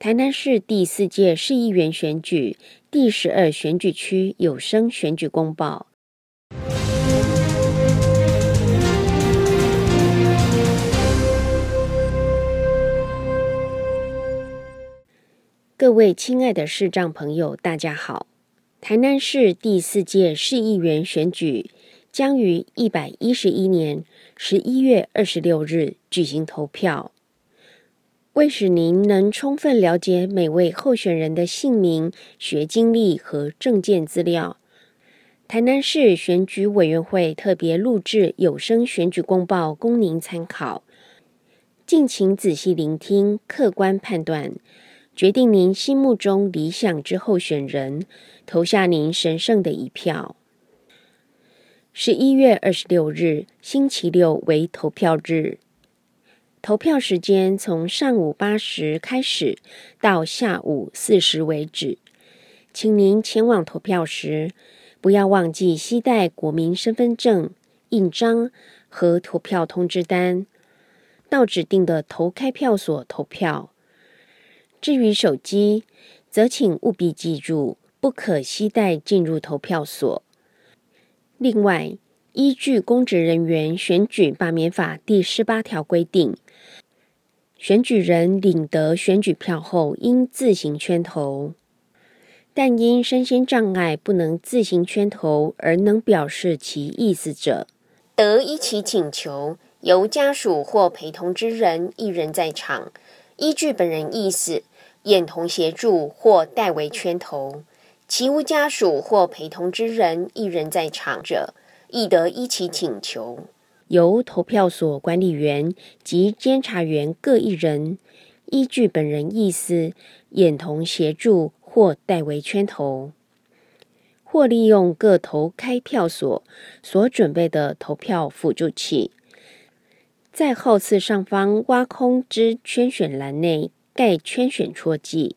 台南市第4届市议员选举第12选举区有声选举公报。各位亲爱的视障朋友，大家好。台南市第4届市议员选举将于111年11月26日举行投票。为使您能充分了解每位候选人的姓名、学经历和政见资料，台南市选举委员会特别录制有声选举公报供您参考，敬请仔细聆听，客观判断，决定您心目中理想之候选人，投下您神圣的一票。11月26日星期六为投票日，投票时间从上午8时开始到下午4时为止。请您前往投票时，不要忘记携带国民身份证、印章和投票通知单，到指定的投开票所投票。至于手机，则请务必记住，不可携带进入投票所。另外，依据公职人员选举罢免法第18条规定，选举人领得选举票后应自行圈投，但因身心障碍不能自行圈投而能表示其意思者，得依其请求由家属或陪同之人一人在场，依据本人意思眼同协助或代为圈投，其无家属或陪同之人一人在场者，亦得依其请求由投票所管理员及监察员各一人，依据本人意思眼同协助或代为圈投，或利用各投开票所所准备的投票辅助器，在号次上方挖空之圈选栏内盖圈选戳记。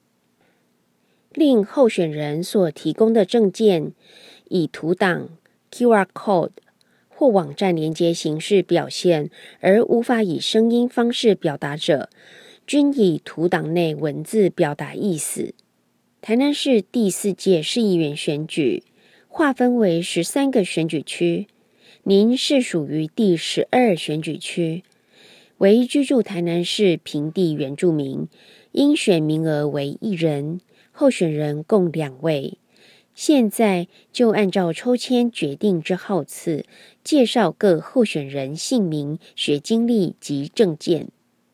另候选人所提供的证件以图档、QR Code 或网站连结形式表现，而无法以声音方式表达者，均以图档内文字表达意思。台南市第4届市议员选举划分为13个选举区，您是属于第12选举区，为居住台南市平地原住民，应选名额为1人，候选人共2位。现在就按照抽签决定之号次，介绍各候选人姓名、学经历及政见。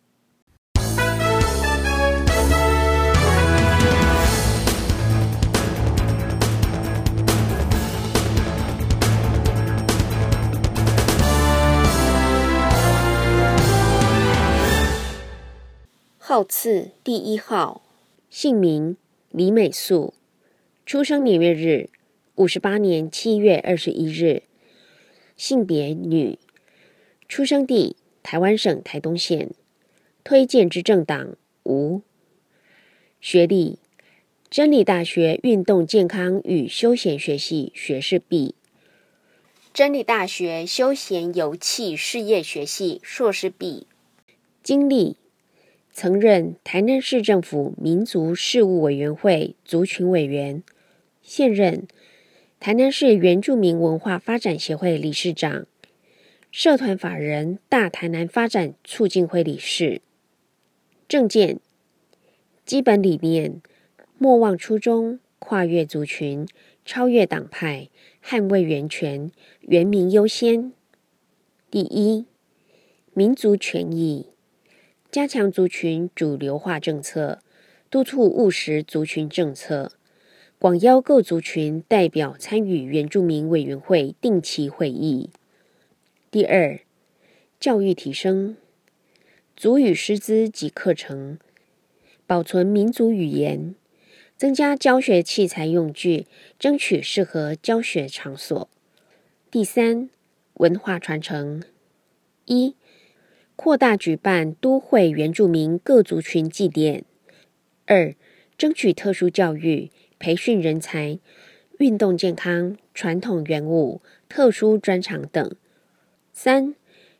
号次第1号，姓名李美素，出生年月日58年7月21日，性别女，出生地台湾省台东县，推荐之政党无，学历真理大学运动健康与休闲学系学士 B， 真理大学休闲游憩事业学系硕士 B。 经历曾任台南市政府民族事务委员会族群委员，现任台南市原住民文化发展协会理事长，社团法人大台南发展促进会理事。政见基本理念：莫忘初衷，跨越族群，超越党派，捍卫原权，原民优先。第一，民族权益，加强族群主流化政策，督促务实族群政策，广邀各族群代表参与原住民委员会定期会议。第二，教育提升，族语师资及课程，保存民族语言，增加教学器材用具，争取适合教学场所。第三，文化传承。一，扩大举办都会原住民各族群祭典。2. 争取特殊教育，培训人才，运动健康、传统元舞、特殊专长等。3.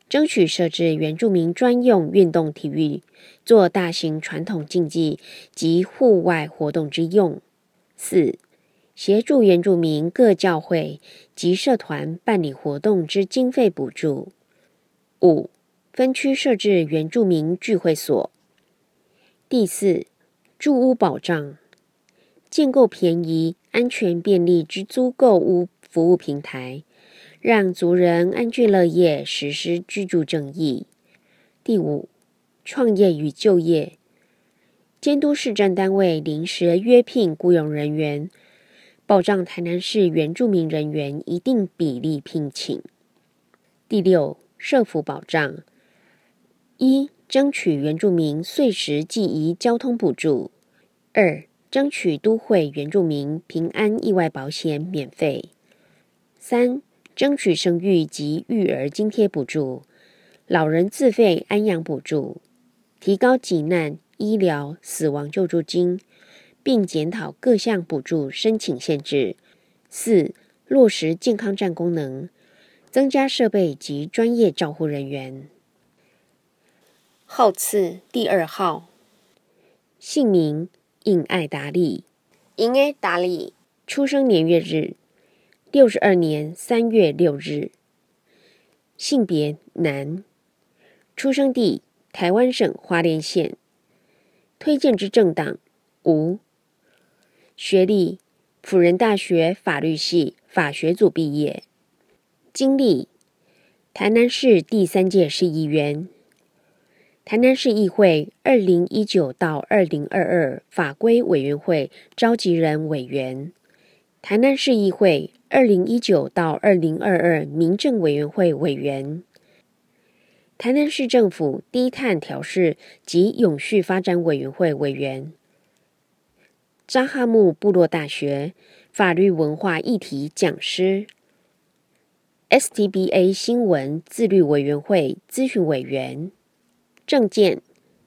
争取设置原住民专用运动体育，做大型传统竞技及户外活动之用。4. 协助原住民各教会及社团办理活动之经费补助。5. 分区设置原住民聚会所。第4，住屋保障，建构便宜、安全、便利之租购屋服务平台，让族人安居乐业，实施居住正义。第5，创业与就业，监督市政单位临时约聘雇用人员，保障台南市原住民人员一定比例聘请。第6，社福保障：1. 争取原住民岁时记忆交通补助； 2. 争取都会原住民平安意外保险免费； 3. 争取生育及育儿津贴补助、老人自费安养补助，提高急难、医疗、死亡救助金，并检讨各项补助申请限制。 4. 落实健康站功能，增加设备及专业照护人员。号次第2号，姓名尹爱达利，出生年月日62年3月6日，性别男，出生地台湾省花莲县，推荐之政党无，学历辅仁大学法律系法学组毕业，经历台南市第3届市议员，台南市议会2019到2022法规委员会召集人委员，台南市议会2019到2022民政委员会委员，台南市政府低碳调试及永续发展委员会委员，扎哈木部落大学法律文化议题讲师， STBA 新闻自律委员会咨询委员。政见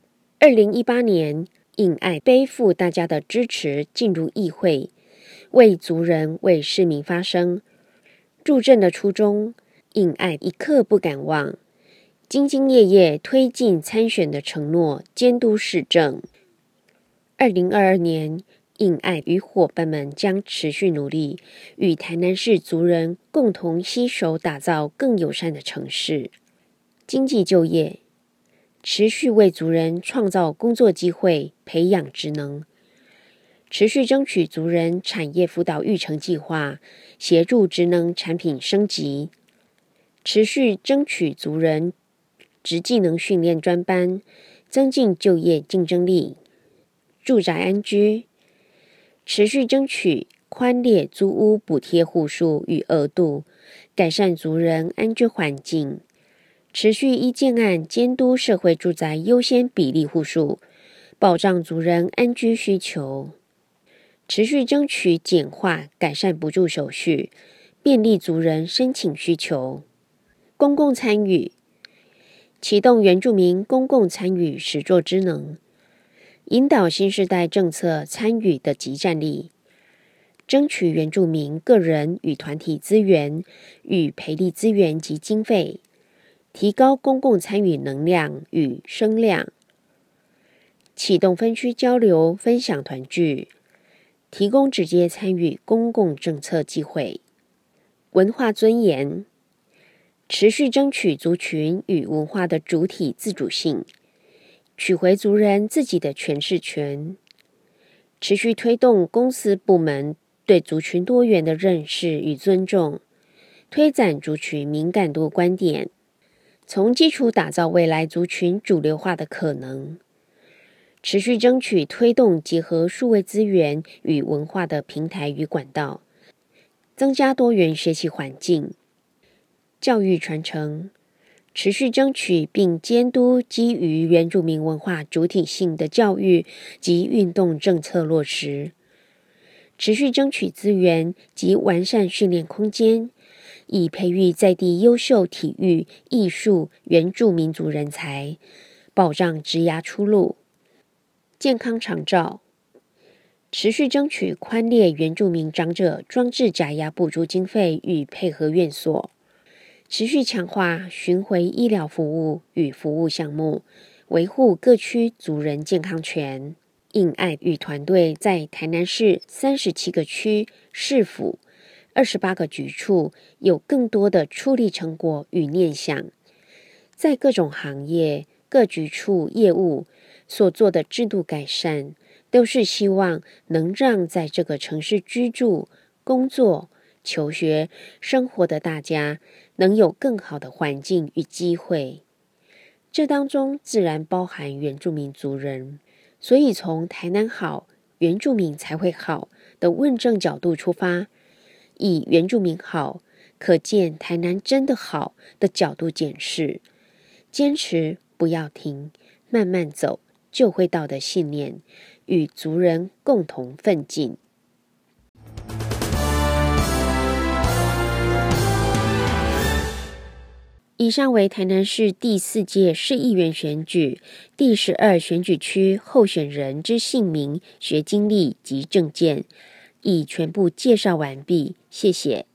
：2018年，尹爱背负大家的支持进入议会，为族人、为市民发声。入政的初衷，尹爱一刻不敢忘，兢兢业业推进参选的承诺，监督市政。2022年，尹爱与伙伴们将持续努力，与台南市族人共同携手打造更友善的城市。经济就业，持续为族人创造工作机会，培养职能，持续争取族人产业辅导育成计划，协助职能产品升级，持续争取族人职技能训练专班，增进就业竞争力。住宅安居，持续争取宽列租屋补贴户数与额度，改善族人安居环境，持续依建案监督社会住宅优先比例户数，保障族人安居需求，持续争取简化改善补助手续，便利族人申请需求。公共参与，启动原住民公共参与实作之能，引导新世代政策参与的即战力，争取原住民个人与团体资源与培力资源及经费，提高公共参与能量与声量，启动分区交流分享团聚，提供直接参与公共政策机会。文化尊严，持续争取族群与文化的主体自主性，取回族人自己的诠释权，持续推动公司部门对族群多元的认识与尊重，推展族群敏感度观点，从基础打造未来族群主流化的可能，持续争取推动结合数位资源与文化的平台与管道，增加多元学习环境。教育传承，持续争取并监督基于原住民文化主体性的教育及运动政策落实，持续争取资源及完善训练空间，以培育在地优秀体育、艺术、原住民族人才，保障职涯出路。健康长照，持续争取宽列原住民长者装置假牙补助经费与配合院所， 持续强化巡回医疗服务与服务项目，维护各区族人健康权。应爱与团队在台南市37个区、市府、28个局处有更多的出力成果与念想，在各种行业、各局处业务所做的制度改善，都是希望能让在这个城市居住、工作、求学、生活的大家能有更好的环境与机会。这当中自然包含原住民族人，所以从台南好，原住民才会好的问政角度出发，以原住民好，可见台南真的好的角度检视，坚持不要停，慢慢走就会到的信念，与族人共同奋进。以上为台南市第4届市议员选举第12选举区候选人之姓名、学经历及政见，已全部介绍完毕，谢谢。